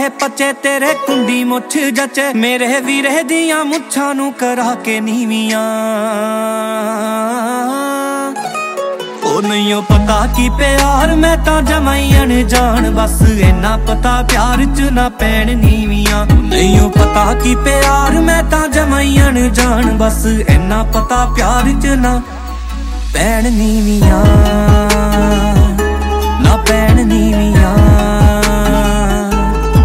ਸੋਹਣੇ ਪੱਚੇ ਤੇਰੇ ਕੁੰਡੀ ਮੁੱਛ ਜੱਚੇ ਮੇਰੇ ਵੀਰੇ ਦੀਆਂ ਮੁੱਛਾਂ ਨੂੰ ਕਰਾ ਕੇ ਨੀਵੀਆਂ। ਉਹ ਨਹੀਂ ਪਤਾ ਕੀ ਪਿਆਰ ਮੈਂ ਤਾਂ ਜਮਾਂ ਹੀ ਅਣਜਾਣ ਬਸ ਇੰਨਾ ਪਤਾ ਪਿਆਰ ਚ ਨਾ ਪੈਣ ਨੀਵੀਆਂ। ਨਹੀਂ ਪਤਾ ਕੀ ਪਿਆਰ ਮੈਂ ਤਾਂ ਜਮਾਂ ਹੀ ਅਣਜਾਣ ਬਸ ਇੰਨਾ ਪਤਾ ਪਿਆਰ ਚ ਨਾ ਪੈਣ ਨੀਵੀਆਂ, ਨਾ ਪੈਣ ਨੀਵੀਆਂ।